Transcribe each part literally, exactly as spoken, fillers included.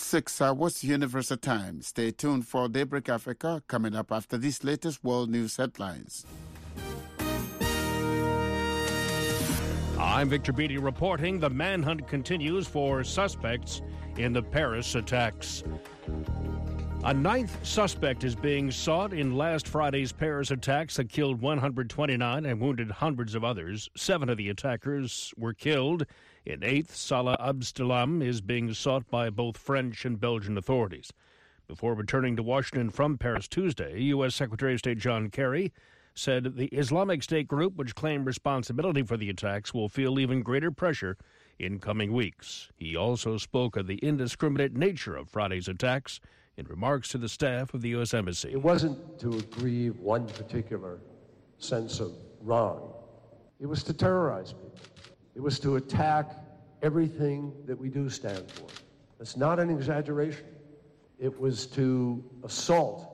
six hours Universal Time. Stay tuned for Daybreak Africa coming up after these latest world news headlines. I'm Victor Beatty reporting the manhunt continues for suspects in the Paris attacks. A ninth suspect is being sought in last Friday's Paris attacks that killed one hundred twenty-nine and wounded hundreds of others. Seven of the attackers were killed. An eighth, Salah Abdeslam, is being sought by both French and Belgian authorities. Before returning to Washington from Paris Tuesday, U S. Secretary of State John Kerry said the Islamic State group, which claimed responsibility for the attacks, will feel even greater pressure in coming weeks. He also spoke of the indiscriminate nature of Friday's attacks in remarks to the staff of the U S. Embassy. It wasn't to aggrieve one particular sense of wrong. It was to terrorize people. It was to attack everything that we do stand for. It's not an exaggeration. It was to assault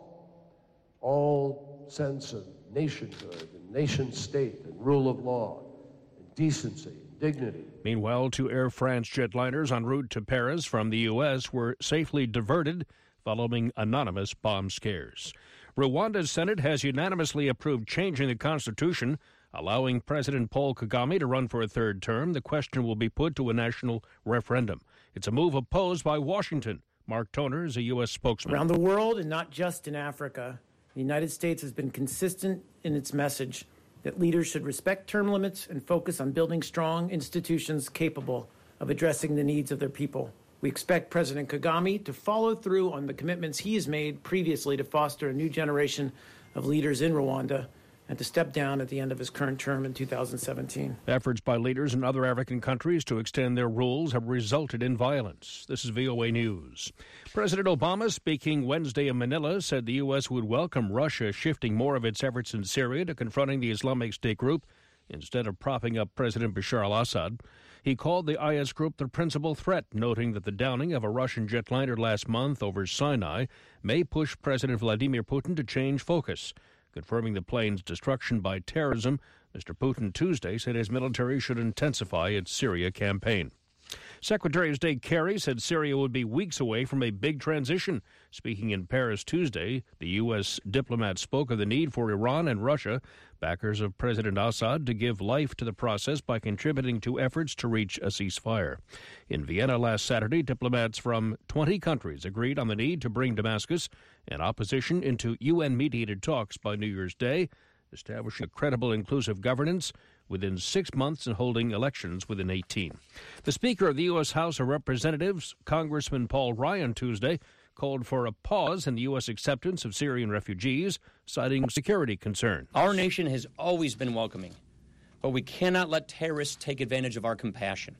all sense of nationhood and nation state and rule of law and decency and dignity. Meanwhile, two Air France jetliners en route to Paris from the U S were safely diverted following anonymous bomb scares. Rwanda's Senate has unanimously approved changing the constitution, allowing President Paul Kagame to run for a third term. The question will be put to a national referendum. It's a move opposed by Washington. Mark Toner is a U S spokesman. Around the world, and not just in Africa, the United States has been consistent in its message that leaders should respect term limits and focus on building strong institutions capable of addressing the needs of their people. We expect President Kagame to follow through on the commitments he has made previously to foster a new generation of leaders in Rwanda and to step down at the end of his current term in two thousand seventeen. Efforts by leaders in other African countries to extend their rules have resulted in violence. This is V O A News. President Obama, speaking Wednesday in Manila, said the U S would welcome Russia shifting more of its efforts in Syria to confronting the Islamic State group instead of propping up President Bashar al-Assad. He called the I S group the principal threat, noting that the downing of a Russian jetliner last month over Sinai may push President Vladimir Putin to change focus. Confirming the plane's destruction by terrorism, Mister Putin Tuesday said his military should intensify its Syria campaign. Secretary of State Kerry said Syria would be weeks away from a big transition. Speaking in Paris Tuesday, the U S diplomat spoke of the need for Iran and Russia, backers of President Assad, to give life to the process by contributing to efforts to reach a ceasefire. In Vienna last Saturday, diplomats from twenty countries agreed on the need to bring Damascus and opposition into U N-mediated talks by New Year's Day, establishing a credible, inclusive governance within six months and holding elections within eighteen. The Speaker of the U S. House of Representatives, Congressman Paul Ryan, Tuesday called for a pause in the U S acceptance of Syrian refugees, citing security concerns. Our nation has always been welcoming, but we cannot let terrorists take advantage of our compassion.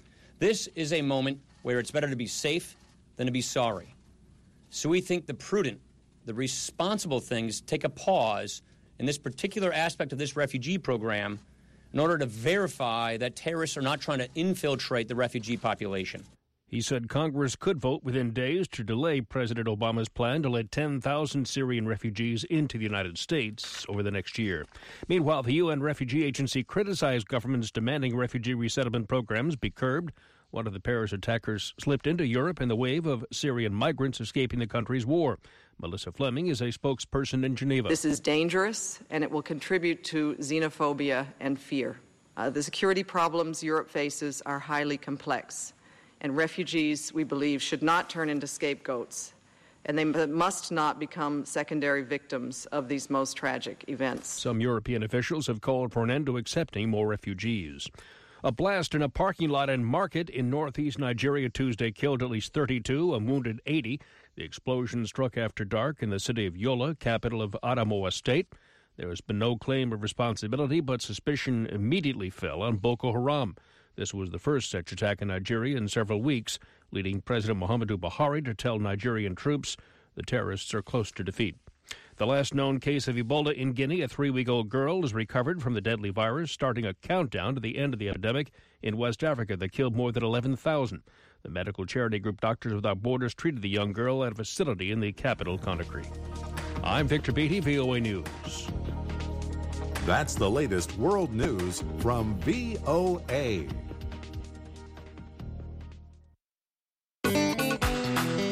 This is a moment where it's better to be safe than to be sorry. So we think the prudent, the responsible thing is to take a pause in this particular aspect of this refugee program in order to verify that terrorists are not trying to infiltrate the refugee population. He said Congress could vote within days to delay President Obama's plan to let ten thousand Syrian refugees into the United States over the next year. Meanwhile, the U N Refugee Agency criticized governments demanding refugee resettlement programs be curbed. One of the Paris attackers slipped into Europe in the wave of Syrian migrants escaping the country's war. Melissa Fleming is a spokesperson in Geneva. This is dangerous, and it will contribute to xenophobia and fear. Uh, the security problems Europe faces are highly complex, and refugees, we believe, should not turn into scapegoats, and they must not become secondary victims of these most tragic events. Some European officials have called for an end to accepting more refugees. A blast in a parking lot and market in northeast Nigeria Tuesday killed at least thirty-two and wounded eighty. The explosion struck after dark in the city of Yola, capital of Adamawa State. There has been no claim of responsibility, but suspicion immediately fell on Boko Haram. This was the first such attack in Nigeria in several weeks, leading President Muhammadu Buhari to tell Nigerian troops the terrorists are close to defeat. The last known case of Ebola in Guinea, a three-week-old girl, is recovered from the deadly virus, starting a countdown to the end of the epidemic in West Africa that killed more than eleven thousand. The medical charity group Doctors Without Borders treated the young girl at a facility in the capital, Conakry. I'm Victor Beatty, V O A News. That's the latest world news from V O A.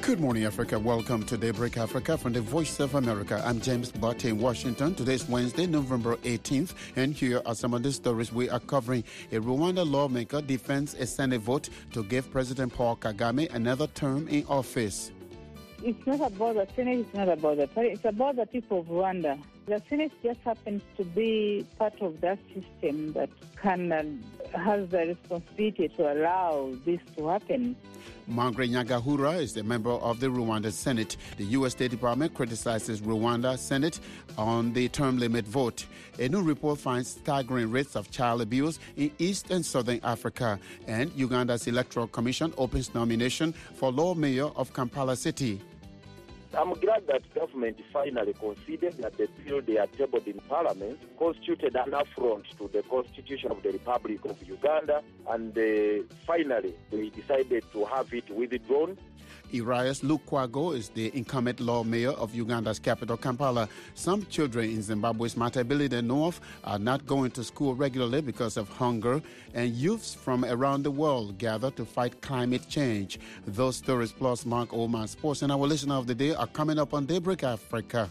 Good morning, Africa. Welcome to Daybreak Africa from the Voice of America. I'm James Butte in Washington. Today's Wednesday, November eighteenth, and here are some of the stories we are covering. A Rwanda lawmaker defends a Senate vote to give President Paul Kagame another term in office. It's not about the Senate, it's not about the party, it's about the people of Rwanda. The Senate just happens to be part of that system that can uh, has the responsibility to allow this to happen. Margaret Nyagahura is a member of the Rwanda Senate. The U S State Department criticizes Rwanda Senate on the term limit vote. A new report finds staggering rates of child abuse in East and Southern Africa. And Uganda's Electoral Commission opens nomination for Lord Mayor of Kampala City. I'm glad that government finally considered that the bill they had tabled in Parliament constituted an affront to the Constitution of the Republic of Uganda, and uh, finally they decided to have it withdrawn. Erias Lukwago is the incumbent Lord Mayor of Uganda's capital, Kampala. Some children in Zimbabwe's Matabele North are not going to school regularly because of hunger, and youths from around the world gather to fight climate change. Those stories plus Mark Oman Sports and our listener of the day are coming up on Daybreak Africa.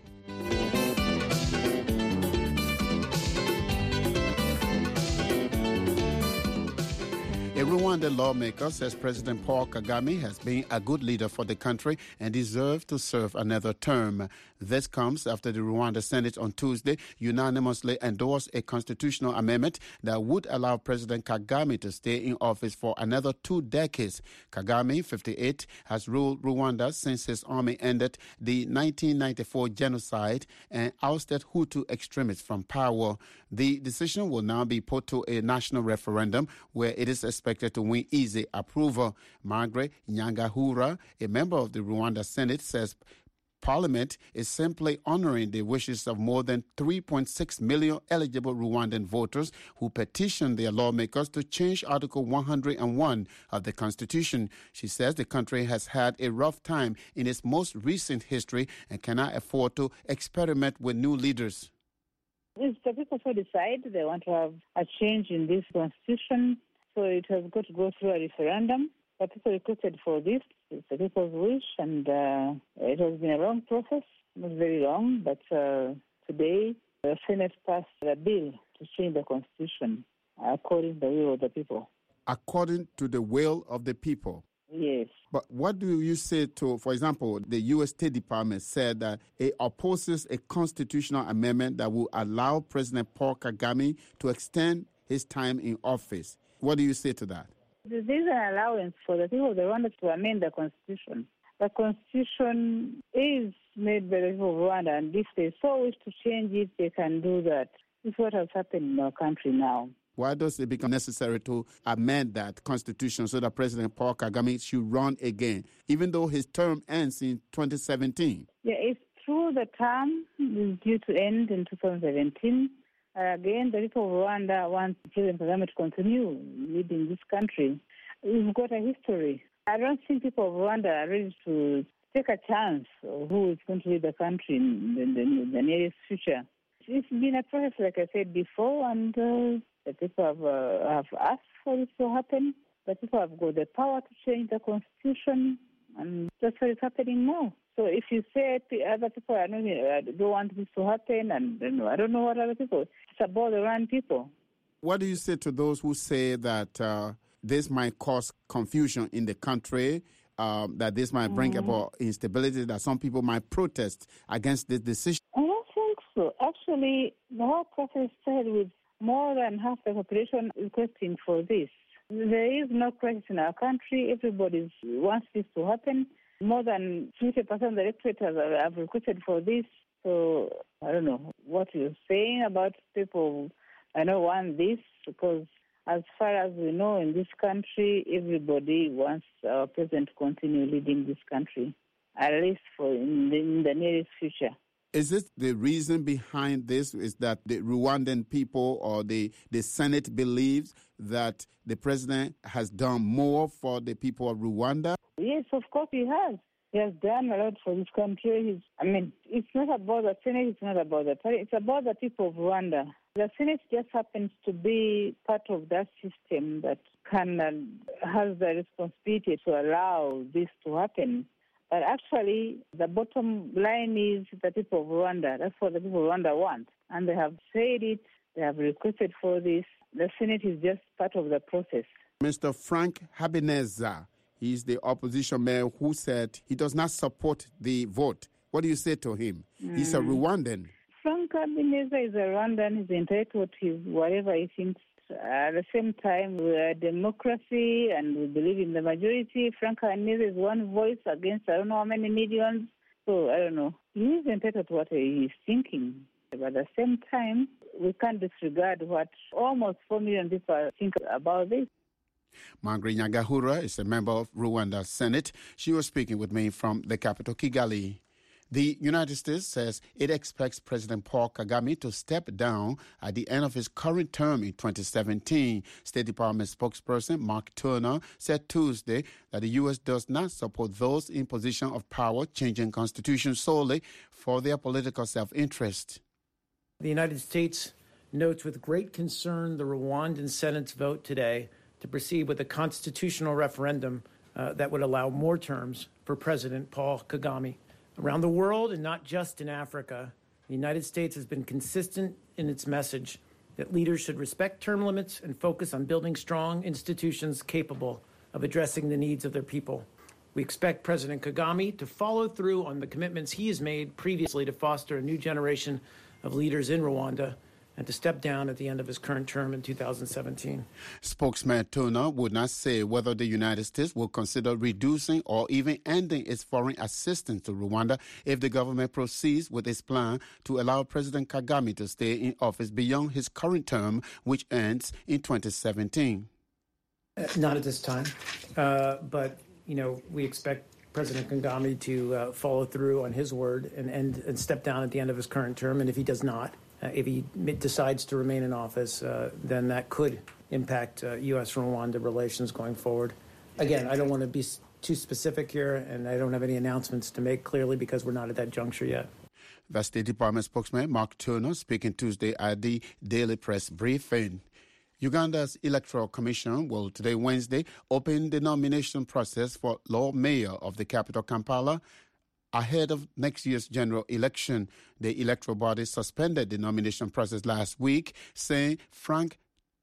A Rwandan lawmaker says President Paul Kagame has been a good leader for the country and deserves to serve another term. This comes after the Rwanda Senate on Tuesday unanimously endorsed a constitutional amendment that would allow President Kagame to stay in office for another two decades. Kagame, fifty-eight, has ruled Rwanda since his army ended the nineteen ninety-four genocide and ousted Hutu extremists from power. The decision will now be put to a national referendum where it is expected to win easy approval. Margaret Nyagahura, a member of the Rwanda Senate, says Parliament is simply honoring the wishes of more than three point six million eligible Rwandan voters who petitioned their lawmakers to change Article one hundred one of the Constitution. She says the country has had a rough time in its most recent history and cannot afford to experiment with new leaders. It's the people who decide they want to have a change in this constitution, so it has got to go through a referendum. The people requested for this. It's the people's wish, and uh, it has been a long process, not very long, but uh, today the Senate passed a bill to change the constitution according to the will of the people. According to the will of the people? Yes. But what do you say to, for example, the U S State Department said that it opposes a constitutional amendment that will allow President Paul Kagame to extend his time in office. What do you say to that? There is an allowance for the people of Rwanda to amend the constitution. The constitution is made by the people of Rwanda, and if they so wish to change it, they can do that. This is what has happened in our country now. Why does it become necessary to amend that constitution so that President Paul Kagame should run again, even though his term ends in twenty seventeen? Yeah, it's true the term is due to end in two thousand seventeen. Uh, again, the people of Rwanda want President Kagame to continue leading this country. We've got a history. I don't think people of Rwanda are ready to take a chance of who is going to lead the country in the, the, the nearest future. It's been a process, like I said before, and uh, the people have, uh, have asked for it to happen. The people have got the power to change the constitution, and that's what is happening now. So if you say other people are not, uh, don't want this to happen, and you know, I don't know what other people, it's about the Rwanda people. What do you say to those who say that uh, this might cause confusion in the country, um, that this might bring mm. about instability, that some people might protest against this decision? I don't think so. Actually, the whole process started with more than half the population requesting for this. There is no crisis in our country. Everybody wants this to happen. More than fifty percent of the electorate have requested for this. So I don't know what you're saying about people. I don't want this because as far as we know in this country, everybody wants our president to continue leading this country, at least for in the, in the nearest future. Is this the reason behind this? Is that the Rwandan people or the, the Senate believes that the president has done more for the people of Rwanda? Yes, of course he has. He has done a lot for this country. He's, I mean, it's not about the Senate, it's not about the party, it's about the people of Rwanda. The Senate just happens to be part of that system that can uh, has the responsibility to allow this to happen. But actually, the bottom line is the people of Rwanda. That's what the people of Rwanda want. And they have said it, they have requested for this. The Senate is just part of the process. Mister Frank Habineza, he's the opposition mayor who said he does not support the vote. What do you say to him? Mm. He's a Rwandan. Frank Habineza is a Rwandan. He's entitled to whatever he thinks. At the same time, we are a democracy and we believe in the majority. Frank Habineza is one voice against I don't know how many millions. So, I don't know. He is entitled to what he is thinking. But at the same time, we can't disregard what almost four million people think about this. Margaret Nyagahura is a member of Rwanda's Senate. She was speaking with me from the capital, Kigali. The United States says it expects President Paul Kagame to step down at the end of his current term in twenty seventeen. State Department spokesperson Mark Turner said Tuesday that the U S does not support those in position of power changing constitution solely for their political self-interest. The United States notes with great concern the Rwandan Senate's vote today to proceed with a constitutional referendum uh, that would allow more terms for President Paul Kagame. Around the world, and not just in Africa, the United States has been consistent in its message that leaders should respect term limits and focus on building strong institutions capable of addressing the needs of their people. We expect President Kagame to follow through on the commitments he has made previously to foster a new generation of leaders in Rwanda and to step down at the end of his current term in two thousand seventeen. Spokesman Turner would not say whether the United States will consider reducing or even ending its foreign assistance to Rwanda if the government proceeds with its plan to allow President Kagame to stay in office beyond his current term, which ends in twenty seventeen. Uh, not at this time, uh, but, you know, we expect President Kagame to uh, follow through on his word and, and, and step down at the end of his current term, and if he does not, Uh, if he decides to remain in office, uh, then that could impact uh, U S Rwanda relations going forward. Again, I don't want to be too specific here, and I don't have any announcements to make clearly because we're not at that juncture yet. The State Department spokesman Mark Turner speaking Tuesday at the Daily Press Briefing. Uganda's Electoral Commission will today, Wednesday, open the nomination process for Lord Mayor of the capital, Kampala. Ahead of next year's general election, the electoral body suspended the nomination process last week, saying Frank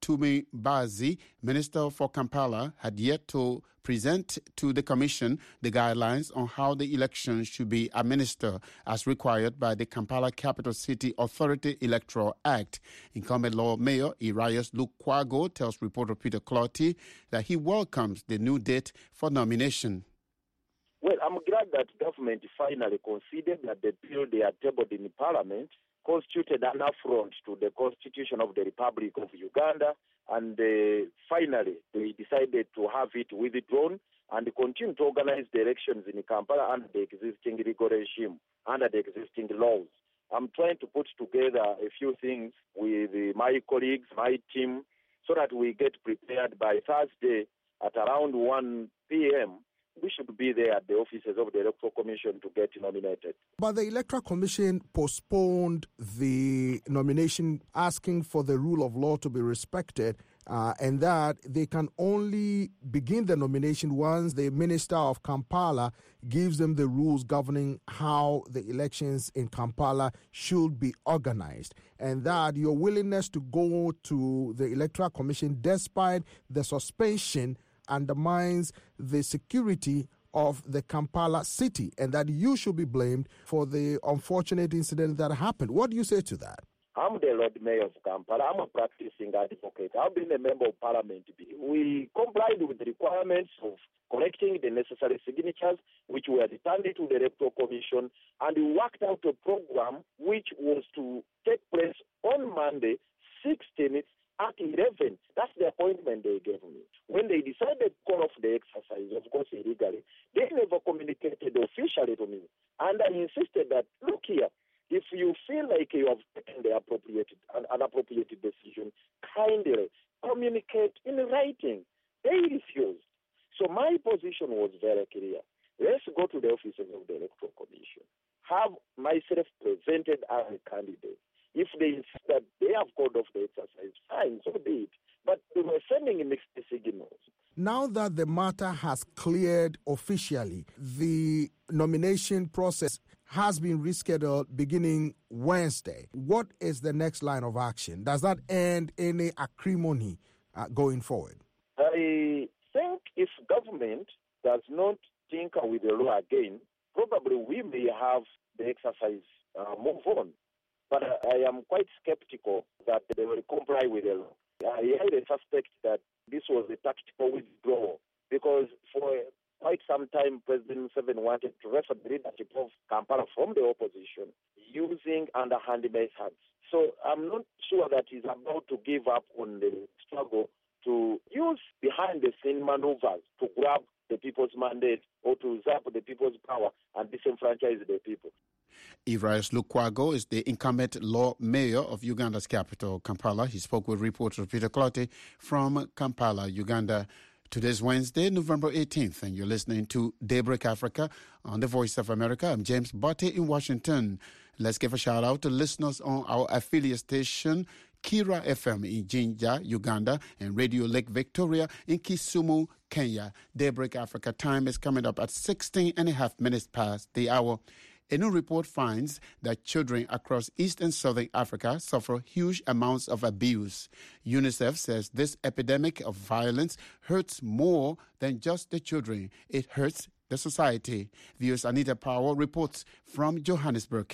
Tumibazi, Minister for Kampala, had yet to present to the commission the guidelines on how the election should be administered as required by the Kampala Capital City Authority Electoral Act. Incumbent Lord Mayor Erias Lukwago tells reporter Peter Clotty that he welcomes the new date for nomination. Well, I'm glad that government finally considered that the bill they had tabled in Parliament constituted an affront to the Constitution of the Republic of Uganda, and uh, finally they decided to have it withdrawn and continue to organize the elections in Kampala under the existing legal regime, under the existing laws. I'm trying to put together a few things with uh, my colleagues, my team, so that we get prepared by Thursday at around one p.m. We should be there at the offices of the Electoral Commission to get nominated. But the Electoral Commission postponed the nomination, asking for the rule of law to be respected, uh, and that they can only begin the nomination once the Minister of Kampala gives them the rules governing how the elections in Kampala should be organized. And that your willingness to go to the Electoral Commission despite the suspension undermines the security of the Kampala city, and that you should be blamed for the unfortunate incident that happened. What do you say to that? I'm the Lord Mayor of Kampala. I'm a practicing advocate. I've been a member of Parliament. We complied with the requirements of collecting the necessary signatures, which were returned to the Electoral Commission, and we worked out a program which was to take place on Monday, sixteenth, at eleven. That's the appointment they gave me. When they decided to call off the exercise, of course illegally, they never communicated officially to me. And I insisted that, look here, if you feel like you have taken the appropriate, an, an appropriate decision, kindly communicate in writing. They refused. So my position was very clear. Let's go to the offices of the Electoral Commission, have myself presented as a candidate. If they insist that they have called off the exercise, fine, so be it. But they were sending mixed signals. Now that the matter has cleared officially, the nomination process has been rescheduled beginning Wednesday. What is the next line of action? Does that end any acrimony uh, going forward? I think if government does not tinker with the law again, probably we may have the exercise uh, move on. But I, I am quite skeptical that they will comply with the law. I highly suspect that this was a tactical withdrawal because for quite some time, President Museveni wanted to wrestle the leadership of Kampala from the opposition using underhand methods. So I'm not sure that he's about to give up on the struggle to use behind-the-scene maneuvers to grab the people's mandate or to usurp the people's power and disenfranchise the people. Evarius Lukwago is the incumbent law mayor of Uganda's capital, Kampala. He spoke with reporter Peter Clottey from Kampala, Uganda. Today's Wednesday, November eighteenth, and you're listening to Daybreak Africa on the Voice of America. I'm James Botte in Washington. Let's give a shout out to listeners on our affiliate station, Kira F M in Jinja, Uganda, and Radio Lake Victoria in Kisumu, Kenya. Daybreak Africa time is coming up at sixteen and a half minutes past the hour. A new report finds that children across East and Southern Africa suffer huge amounts of abuse. UNICEF says this epidemic of violence hurts more than just the children. It hurts the society. V O's Anita Powell reports from Johannesburg.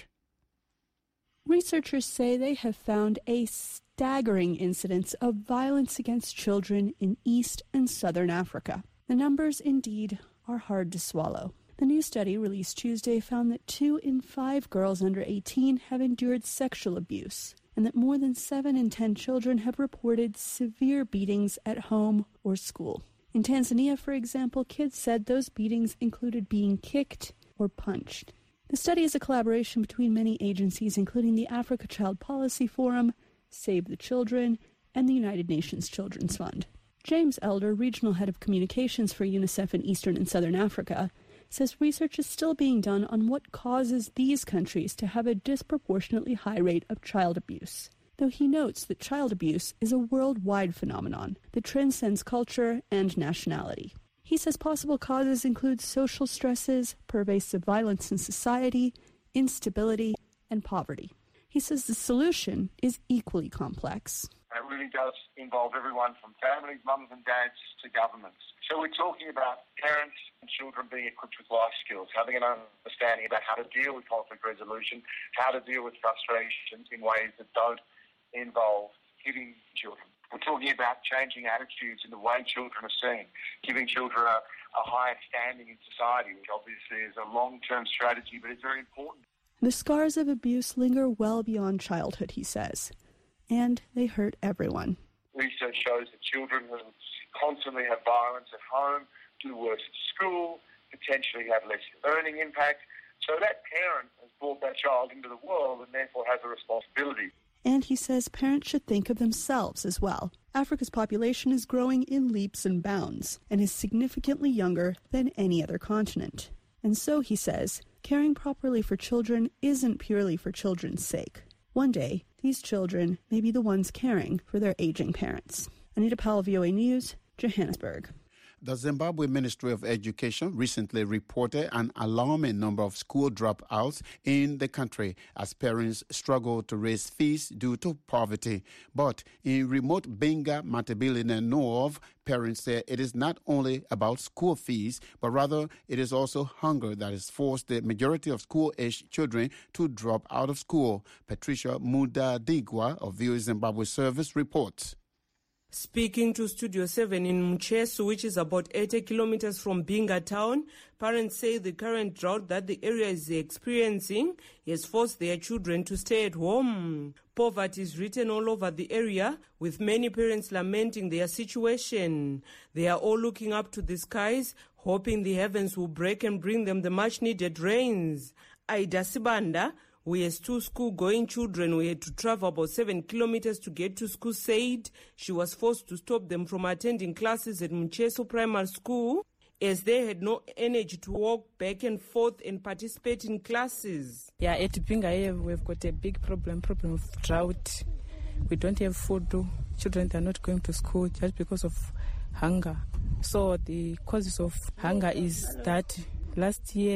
Researchers say they have found a staggering incidence of violence against children in East and Southern Africa. The numbers, indeed, are hard to swallow. The new study released Tuesday found that two in five girls under eighteen have endured sexual abuse, and that more than seven in ten children have reported severe beatings at home or school. In Tanzania, for example, kids said those beatings included being kicked or punched. The study is a collaboration between many agencies, including the Africa Child Policy Forum, Save the Children, and the United Nations Children's Fund. James Elder, Regional Head of Communications for UNICEF in Eastern and Southern Africa, says research is still being done on what causes these countries to have a disproportionately high rate of child abuse, though he notes that child abuse is a worldwide phenomenon that transcends culture and nationality. He says possible causes include social stresses, pervasive violence in society, instability, and poverty. He says the solution is equally complex. It really does involve everyone from families, mums and dads, to governments. So we're talking about parents and children being equipped with life skills, having an understanding about how to deal with conflict resolution, how to deal with frustrations in ways that don't involve hitting children. We're talking about changing attitudes in the way children are seen, giving children a, a higher standing in society, which obviously is a long-term strategy, but it's very important. The scars of abuse linger well beyond childhood, he says, and they hurt everyone. Research shows that children who constantly have violence at home do worse at school, potentially have less earning impact. So that parent has brought that child into the world and therefore has a responsibility. And he says parents should think of themselves as well. Africa's population is growing in leaps and bounds and is significantly younger than any other continent. And so, he says, caring properly for children isn't purely for children's sake. One day, these children may be the ones caring for their aging parents. Anita Powell, V O A News, Johannesburg. The Zimbabwe Ministry of Education recently reported an alarming number of school dropouts in the country as parents struggle to raise fees due to poverty. But in remote Binga, Matabele, and North, parents say it is not only about school fees, but rather it is also hunger that has forced the majority of school-aged children to drop out of school. Patricia Mudadigwa of V O A Zimbabwe Service reports. Speaking to Studio seven in Mchesu, which is about eighty kilometers from Binga town, parents say the current drought that the area is experiencing has forced their children to stay at home. Poverty is written all over the area, with many parents lamenting their situation. They are all looking up to the skies, hoping the heavens will break and bring them the much-needed rains. Aida Sibanda, who has two school-going children who had to travel about seven kilometers to get to school, said she was forced to stop them from attending classes at Mchesu Primary School as they had no energy to walk back and forth and participate in classes. Yeah, at Binga here we've got a big problem, problem of drought. We don't have food. Children are not going to school just because of hunger. So the causes of hunger is that last year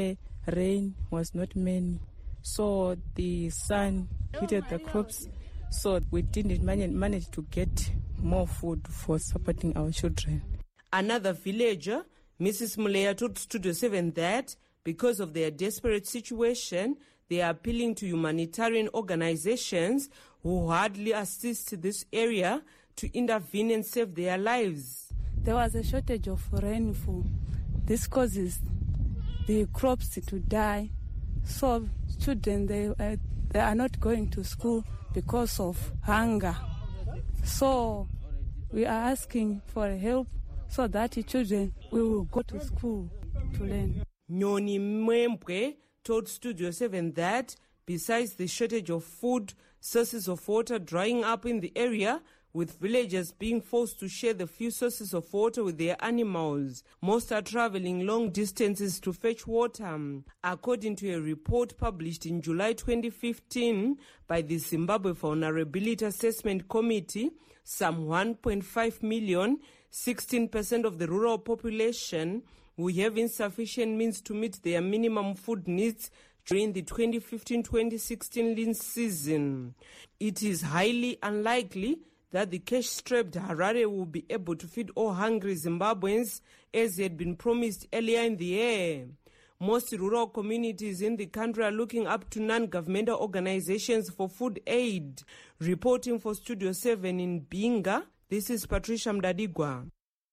rain was not many. So the sun hit the crops, so we didn't manage, manage to get more food for supporting our children. Another villager, Missus Muleya, told Studio seven that because of their desperate situation, they are appealing to humanitarian organizations who hardly assist this area to intervene and save their lives. There was a shortage of rainfall. This causes the crops to die. So children, they, uh, they are not going to school because of hunger. So we are asking for help so that the children will go to school to learn. Nyoni Mwembwe told Studio seven that besides the shortage of food, sources of water drying up in the area, with villagers being forced to share the few sources of water with their animals. Most are traveling long distances to fetch water. According to a report published in July twenty fifteen by the Zimbabwe Vulnerability Assessment Committee, some one point five million, sixteen percent of the rural population, who have insufficient means to meet their minimum food needs during the twenty fifteen twenty sixteen lean season. It is highly unlikely that the cash-strapped Harare will be able to feed all hungry Zimbabweans as had been promised earlier in the year. Most rural communities in the country are looking up to non-governmental organizations for food aid. Reporting for Studio seven in Binga, this is Patricia Mdadigwa.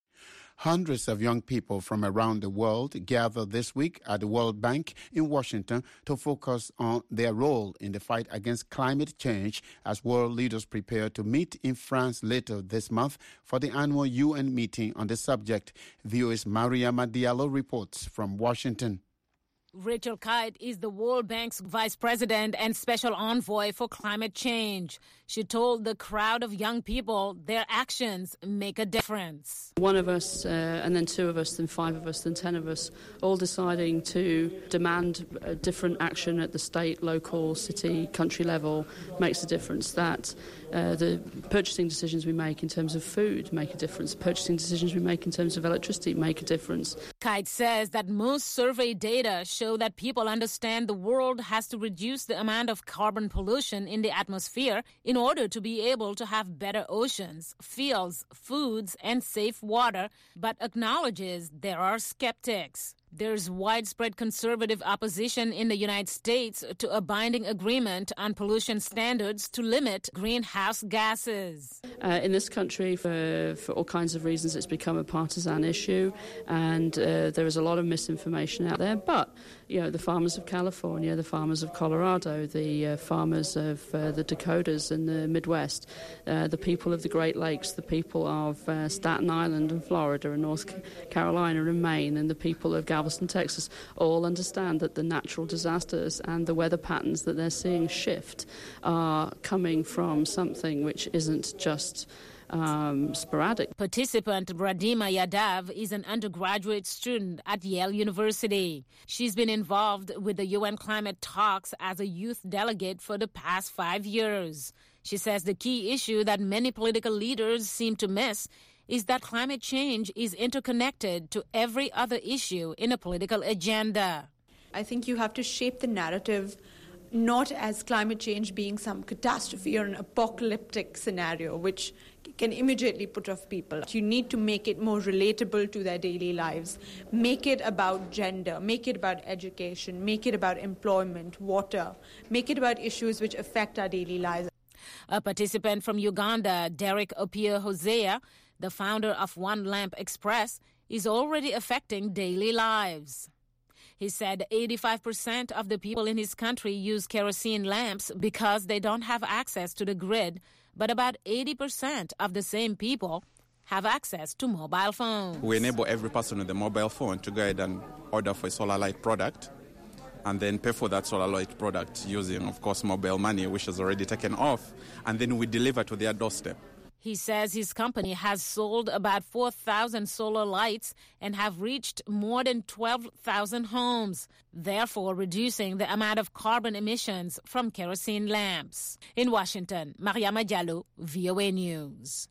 Hundreds of young people from around the world gathered this week at the World Bank in Washington to focus on their role in the fight against climate change as world leaders prepare to meet in France later this month for the annual U N meeting on the subject. V O A's Mariama Diallo reports from Washington. Rachel Kite is the World Bank's vice president and special envoy for climate change. She told the crowd of young people their actions make a difference. One of us, uh, and then two of us, then five of us, then ten of us, all deciding to demand a different action at the state, local, city, country level makes a difference. That uh, the purchasing decisions we make in terms of food make a difference. Purchasing decisions we make in terms of electricity make a difference. Kite says that most survey data show that people understand the world has to reduce the amount of carbon pollution in the atmosphere in order to be able to have better oceans, fields, foods, and safe water, but acknowledges there are skeptics. There's widespread conservative opposition in the United States to a binding agreement on pollution standards to limit greenhouse gases. Uh, in this country, for, for all kinds of reasons, it's become a partisan issue, and uh, there is a lot of misinformation out there. But, you know, the farmers of California, the farmers of Colorado, the uh, farmers of uh, the Dakotas and the Midwest, uh, the people of the Great Lakes, the people of uh, Staten Island and Florida and North Carolina and Maine, and the people of Galveston, Texas, all understand that the natural disasters and the weather patterns that they're seeing shift are coming from something which isn't just um, sporadic. Participant Radhima Yadav is an undergraduate student at Yale University. She's been involved with the U N climate talks as a youth delegate for the past five years. She says the key issue that many political leaders seem to miss is that climate change is interconnected to every other issue in a political agenda. I think you have to shape the narrative not as climate change being some catastrophe or an apocalyptic scenario which can immediately put off people. You need to make it more relatable to their daily lives. Make it about gender, make it about education, make it about employment, water, make it about issues which affect our daily lives. A participant from Uganda, Derek Opia Hosea, the founder of One Lamp Express, is already affecting daily lives. He said eighty-five percent of the people in his country use kerosene lamps because they don't have access to the grid, but about eighty percent of the same people have access to mobile phones. We enable every person with a mobile phone to go ahead and order for a solar light product and then pay for that solar light product using, of course, mobile money, which has already taken off, and then we deliver to their doorstep. He says his company has sold about four thousand solar lights and have reached more than twelve thousand homes, therefore reducing the amount of carbon emissions from kerosene lamps. In Washington, Mariama Diallo, V O A News.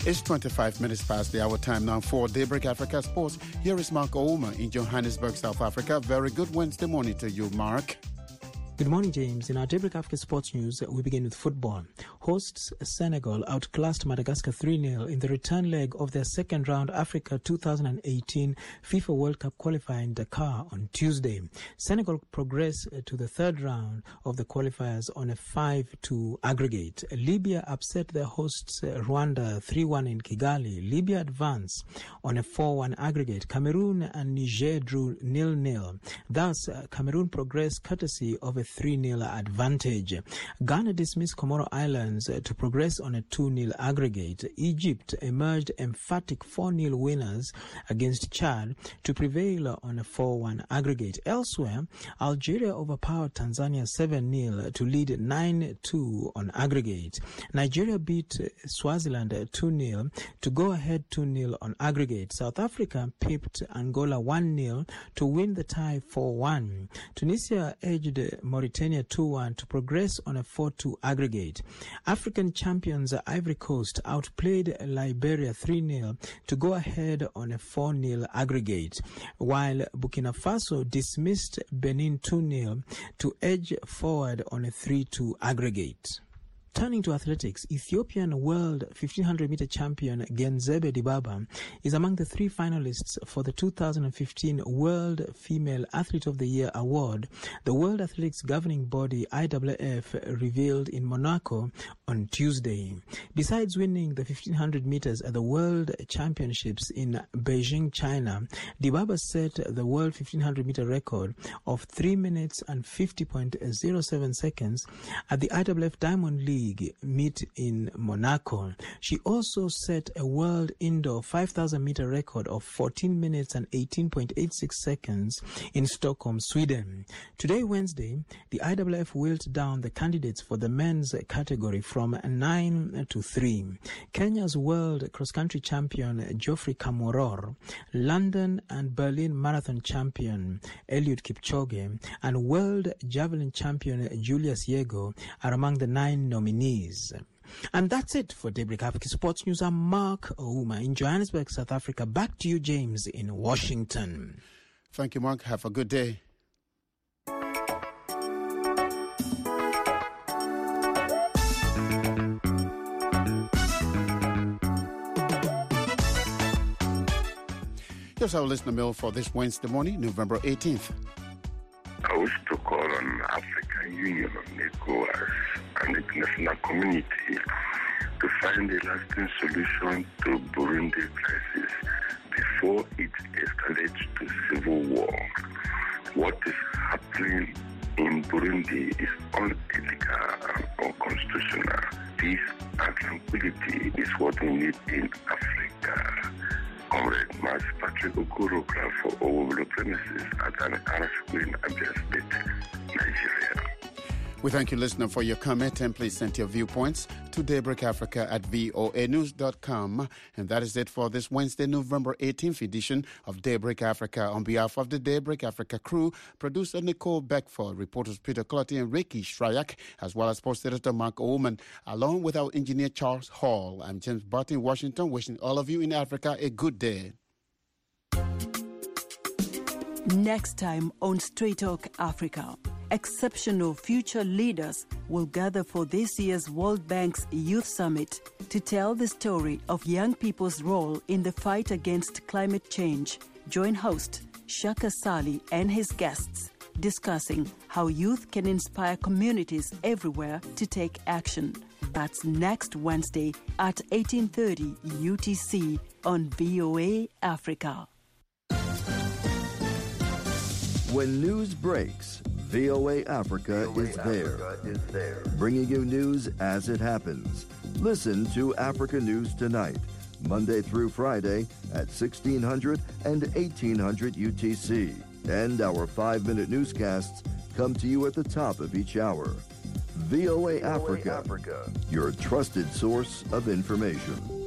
It's twenty-five minutes past the hour time now for Daybreak Africa Sports. Here is Mark Ouma in Johannesburg, South Africa. Very good Wednesday morning to you, Mark. Good morning, James. In our Daybreak Africa Sports News, we begin with football. Hosts Senegal outclassed Madagascar three nil in the return leg of their second round Africa two thousand eighteen FIFA World Cup qualifier in Dakar on Tuesday. Senegal progressed to the third round of the qualifiers on a five two aggregate. Libya upset their hosts Rwanda three one in Kigali. Libya advanced on a four one aggregate. Cameroon and Niger drew nil nil. Thus, Cameroon progressed courtesy of a three nil advantage. Ghana dismissed Comoro Islands to progress on a two nil aggregate. Egypt emerged emphatic four nil winners against Chad to prevail on a four one aggregate. Elsewhere, Algeria overpowered Tanzania seven nil to lead nine two on aggregate. Nigeria beat Swaziland two nil to go ahead two nil on aggregate. South Africa pipped Angola one nil to win the tie four one. Tunisia edged Mauritania two one to progress on a four two aggregate. African champions Ivory Coast outplayed Liberia three nil to go ahead on a four nil aggregate, while Burkina Faso dismissed Benin two nil to edge forward on a three two aggregate. Turning to athletics, Ethiopian world fifteen hundred meter champion Genzebe Dibaba is among the three finalists for the two thousand fifteen World Female Athlete of the Year award, the World Athletics governing body I W F revealed in Monaco on Tuesday. Besides winning the fifteen hundred meters at the World Championships in Beijing, China, Dibaba set the world fifteen hundred meter record of three minutes and fifty point zero seven seconds at the I W F Diamond League meet in Monaco. She also set a world indoor five thousand meter record of fourteen minutes and eighteen point eight six seconds in Stockholm, Sweden. Today, Wednesday, the I W F whittled down the candidates for the men's category from nine to three. Kenya's world cross-country champion Geoffrey Kamworor, London and Berlin marathon champion Eliud Kipchoge, and world javelin champion Julius Yego are among the nine nominees. And that's it for Daybreak Africa Sports News. I'm Mark Ouma in Johannesburg, South Africa. Back to you, James, in Washington. Thank you, Mark. Have a good day. Here's our listener mail for this Wednesday morning, November eighteenth. I wish to call on African Union, ECOWAS, and the international community to find a lasting solution to Burundi crisis before it escalates to civil war. What is happening in Burundi is unethical and unconstitutional. Peace and tranquility is what we need in Africa. Comrade Mas Patrick Okoro for over premises at an Arab Queen Abia State, Nigeria. We thank you, listener, for your comment, and please send your viewpoints to Daybreak Africa at voa news dot com. And that is it for this Wednesday, November eighteenth edition of Daybreak Africa. On behalf of the Daybreak Africa crew, producer Nicole Beckford, reporters Peter Clotty and Ricky Shryak, as well as sports editor Mark Oman, along with our engineer Charles Hall. I'm James Barton in Washington, wishing all of you in Africa a good day. Next time on Straight Talk Africa, exceptional future leaders will gather for this year's World Bank's Youth Summit to tell the story of young people's role in the fight against climate change. Join host Shaka Sali and his guests discussing how youth can inspire communities everywhere to take action. That's next Wednesday at eighteen thirty U T C on V O A Africa. When news breaks, V O A Africa is there, bringing you news as it happens. Listen to Africa News Tonight, Monday through Friday at sixteen hundred and eighteen hundred U T C. And our five-minute newscasts come to you at the top of each hour. V O A Africa, your trusted source of information.